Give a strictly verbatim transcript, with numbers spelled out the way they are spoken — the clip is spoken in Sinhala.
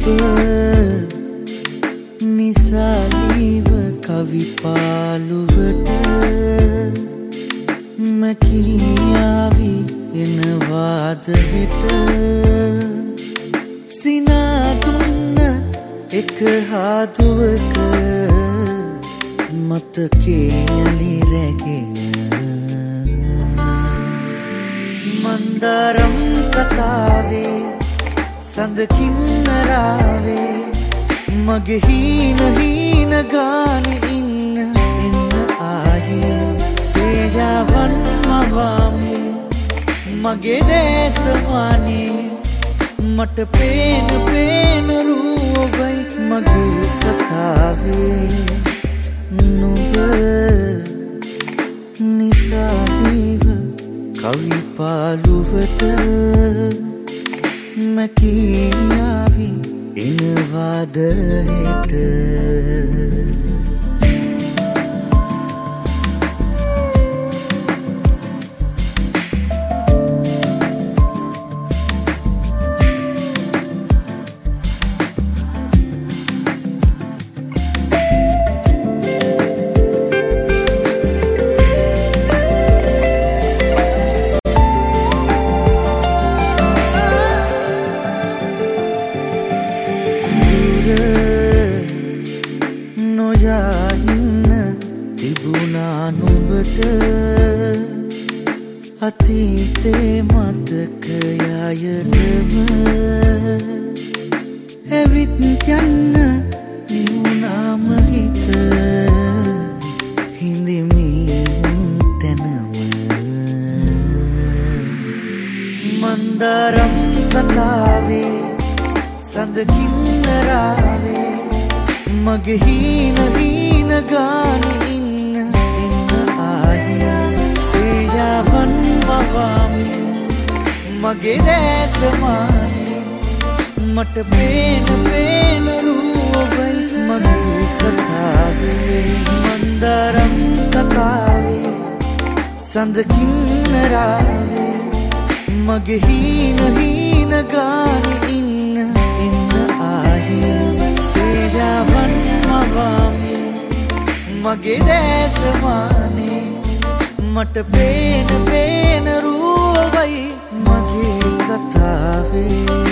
නිසාලීව කවි පාළුවට මැකියාවි එනවාද හිට සිනාතුන්න එක හාදුවක මතකේලි රැගෙන මන්දාරම් කතාවේ සඳකින්නරාවේ මගේ හීන හීන ගානෙ ඉන්න එන්න ආයේ සේයාවන් මවාමේ මගේ දේශවානේ මට පේන පේන රූපයි මගේ කතාවේ නුඹ නිසාදීව කවි පාළුවට මැකියාවි එනවාද හෙට නොයා ඉන්න තිබුණා නුඹට අතීතේ මතකයයටම ඇවිත් යන්න නිවුණාම හිත හිඳිමී තැනම මන්දාරම් කතාවේ සඳකින්නරාවේ මගේ හීන හීන ගානෙ ඉන්න එන්න ආයේ සේයාවන් මවාමේ මගේ දැසමානේ මට පේන පේන රූපයි මගේ කතාවේ මන්දාරම් කතාවේ සඳකින්නරාවේ මගේ හීන හීන ගානෙ ඉන්න එන්න ආයේ සේයාවන් මවාමේ මගේ දැසමානේ මට පේන පේන රූපයි මගේ කතාවේ